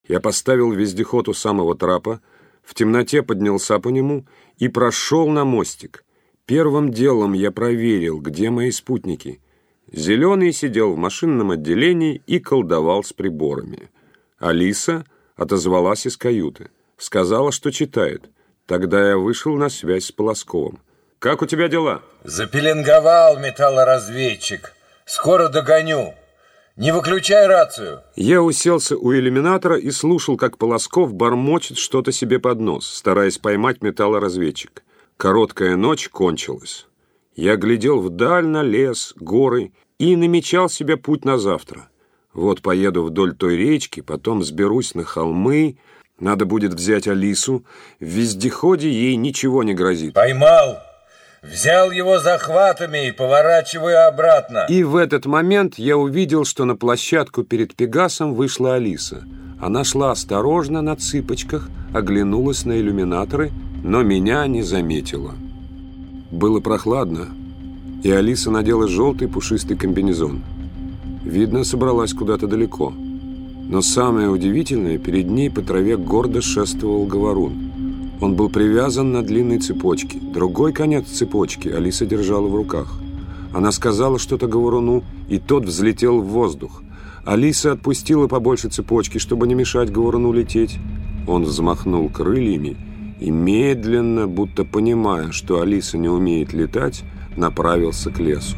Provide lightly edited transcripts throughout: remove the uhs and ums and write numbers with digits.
Я поставил вездеход у самого трапа, в темноте поднялся по нему и прошел на мостик. Первым делом я проверил, где мои спутники. Зеленый сидел в машинном отделении и колдовал с приборами. Алиса отозвалась из каюты. Сказала, что читает. Тогда я вышел на связь с Полосковым. «Как у тебя дела?» «Запеленговал металлоразведчик. Скоро догоню. Не выключай рацию». Я уселся у иллюминатора и слушал, как Полосков бормочет что-то себе под нос, стараясь поймать металлоразведчик. Короткая ночь кончилась. Я глядел вдаль на лес, горы и намечал себе путь на завтра. Вот поеду вдоль той речки, потом сберусь на холмы. Надо будет взять Алису. В вездеходе ей ничего не грозит. «Поймал! Взял его захватами и поворачиваю обратно». И в этот момент я увидел, что на площадку перед Пегасом вышла Алиса. Она шла осторожно на цыпочках, оглянулась на иллюминаторы, но меня не заметила. Было прохладно, и Алиса надела желтый пушистый комбинезон. Видно, собралась куда-то далеко. Но самое удивительное, перед ней по траве гордо шествовал говорун. Он был привязан на длинной цепочке. Другой конец цепочки Алиса держала в руках. Она сказала что-то говоруну, и тот взлетел в воздух. Алиса отпустила побольше цепочки, чтобы не мешать говоруну лететь. Он взмахнул крыльями и медленно, будто понимая, что Алиса не умеет летать, направился к лесу.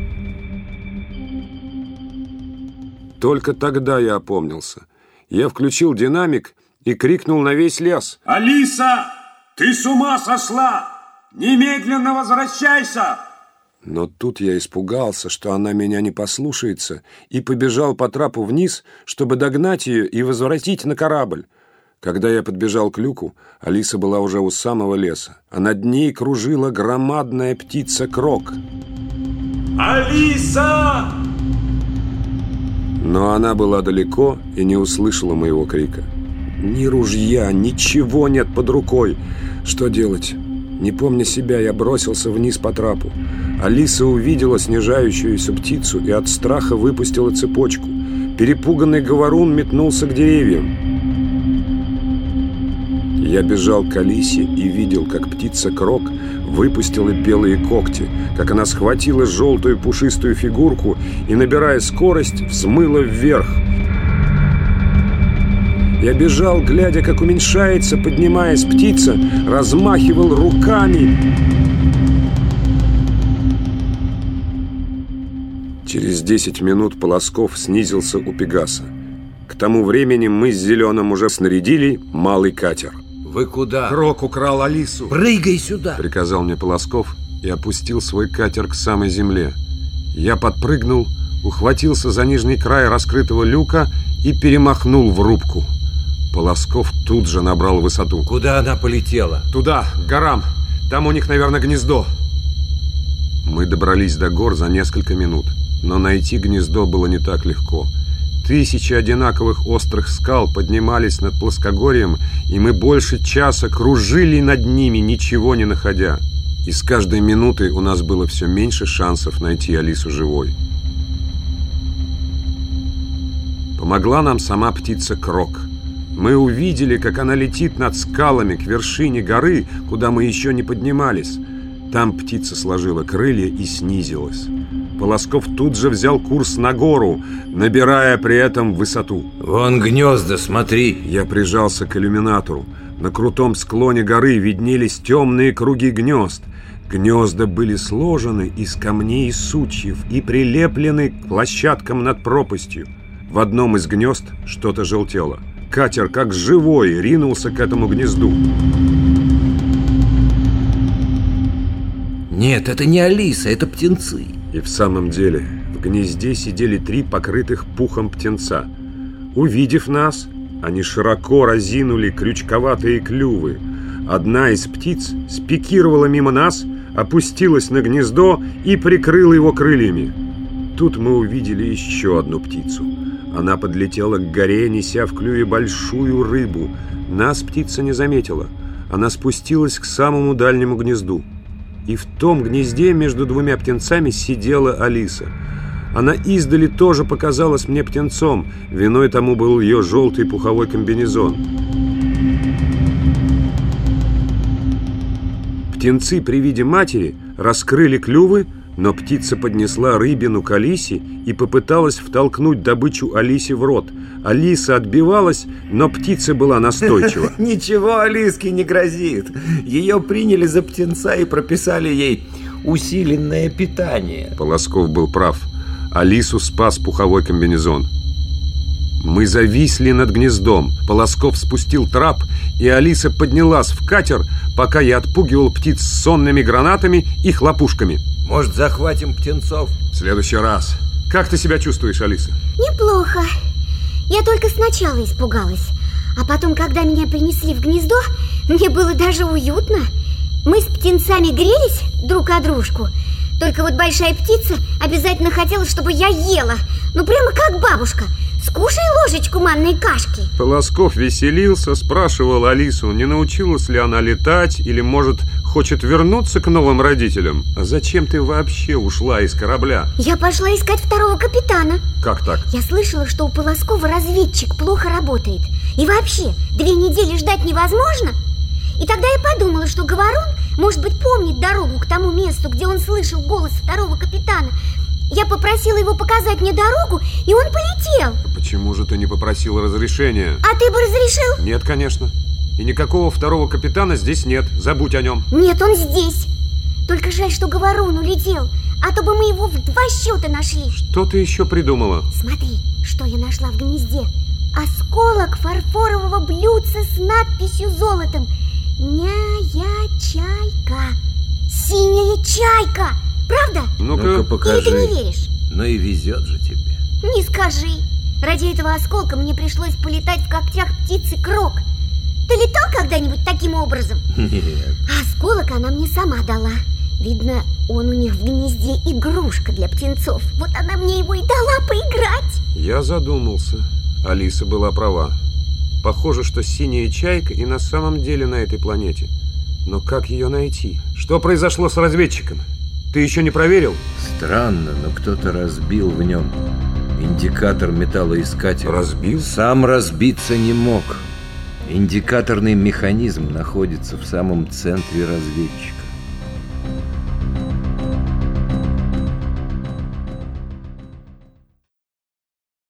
Только тогда я опомнился. Я включил динамик и крикнул на весь лес: «Алиса, ты с ума сошла! Немедленно возвращайся!» Но тут я испугался, что она меня не послушается, и побежал по трапу вниз, чтобы догнать ее и возвратить на корабль. Когда я подбежал к люку, Алиса была уже у самого леса, а над ней кружила громадная птица-крок. «Алиса!» Но она была далеко и не услышала моего крика. Ни ружья, ничего нет под рукой. Что делать? Не помня себя, я бросился вниз по трапу. Алиса увидела снижающуюся птицу и от страха выпустила цепочку. Перепуганный говорун метнулся к деревьям. Я бежал к Алисе и видел, как птица-крок выпустила белые когти, как она схватила желтую пушистую фигурку и, набирая скорость, взмыла вверх. Я бежал, глядя, как уменьшается, поднимаясь птица, размахивал руками. Через 10 минут Полосков снизился у Пегаса. К тому времени мы с Зеленым уже снарядили малый катер. «Вы куда?» «Крок украл Алису». «Прыгай сюда!» — приказал мне Полосков и опустил свой катер к самой земле. Я подпрыгнул, ухватился за нижний край раскрытого люка и перемахнул в рубку. Полосков тут же набрал высоту. «Куда она полетела?» «Туда, к горам. Там у них, наверное, гнездо». Мы добрались до гор за несколько минут, но найти гнездо было не так легко. 1000 одинаковых острых скал поднимались над плоскогорьем, и мы больше часа кружили над ними, ничего не находя. И с каждой минутой у нас было все меньше шансов найти Алису живой. Помогла нам сама птица-крок. Мы увидели, как она летит над скалами к вершине горы, куда мы еще не поднимались. Там птица сложила крылья и снизилась. Полосков тут же взял курс на гору, набирая при этом высоту. «Вон гнезда, смотри!» Я прижался к иллюминатору. На крутом склоне горы виднелись темные круги гнезд. Гнезда были сложены из камней и сучьев и прилеплены к площадкам над пропастью. В одном из гнезд что-то желтело. Катер, как живой, ринулся к этому гнезду. «Нет, это не Алиса, это птенцы». И в самом деле в гнезде сидели 3 покрытых пухом птенца. Увидев нас, они широко разинули крючковатые клювы. Одна из птиц спикировала мимо нас, опустилась на гнездо и прикрыла его крыльями. Тут мы увидели еще одну птицу. Она подлетела к горе, неся в клюве большую рыбу. Нас птица не заметила. Она спустилась к самому дальнему гнезду. И в том гнезде между 2 птенцами сидела Алиса. Она издали тоже показалась мне птенцом. Виной тому был ее желтый пуховой комбинезон. Птенцы при виде матери раскрыли клювы, но птица поднесла рыбину к Алисе и попыталась втолкнуть добычу Алисе в рот. Алиса отбивалась, но птица была настойчива. Ничего Алиске не грозит. Ее приняли за птенца и прописали ей усиленное питание. Полосков был прав. Алису спас пуховой комбинезон. Мы зависли над гнездом. Полосков спустил трап, и Алиса поднялась в катер, пока я отпугивал птиц сонными гранатами и хлопушками. Может, захватим птенцов? В следующий раз. Как ты себя чувствуешь, Алиса? Неплохо. Я только сначала испугалась, а потом, когда меня принесли в гнездо, мне было даже уютно. Мы с птенцами грелись друг о дружку. Только вот большая птица обязательно хотела, чтобы я ела. Ну, прямо как бабушка. Скушай ложечку манной кашки. Полосков веселился, спрашивал Алису, не научилась ли она летать, или, может, хочет вернуться к новым родителям. А зачем ты вообще ушла из корабля? Я пошла искать второго капитана. Как так? Я слышала, что у Полоскова разведчик плохо работает. И вообще, 2 недели ждать невозможно. И тогда я подумала, что Говорун, может быть, помнит дорогу к тому месту, где он слышал голос второго капитана. Я попросила его показать мне дорогу, и он полетел. Почему же ты не попросила разрешения? А ты бы разрешил? Нет, конечно. И никакого второго капитана здесь нет. Забудь о нем. Нет, он здесь. Только жаль, что Говорун улетел, а то бы мы его в 2 счета нашли. Что ты еще придумала? Смотри, что я нашла в гнезде. Осколок фарфорового блюдца с надписью золотом. Ня-я чайка. Синяя чайка. Правда? Ну-ка покажи. Или ты не веришь? Ну и везет же тебе. Не скажи. Ради этого осколка мне пришлось полетать в когтях птицы Крок. Ты летал когда-нибудь таким образом? Нет. А осколок она мне сама дала. Видно, он у них в гнезде игрушка для птенцов. Вот она мне его и дала поиграть. Я задумался. Алиса была права. Похоже, что синяя чайка и на самом деле на этой планете. Но как ее найти? Что произошло с разведчиком? Ты еще не проверил? Странно, но кто-то разбил в нем индикатор металлоискателя. Разбил? Сам разбиться не мог. Индикаторный механизм находится в самом центре разведчика.